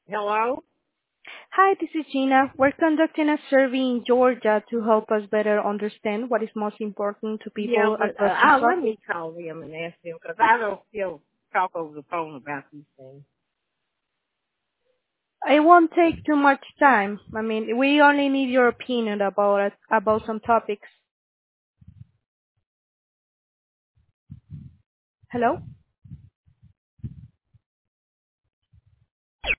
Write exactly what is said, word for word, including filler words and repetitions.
Hello? Hi, this is Gina. We're conducting a survey in Georgia to help us better understand what is most important to Yeah, people but uh, across the I'll let country. me call them and ask them because I don't still talk over the phone about these things. It won't take too much time. I mean, we only need your opinion about it, about some topics. Hello?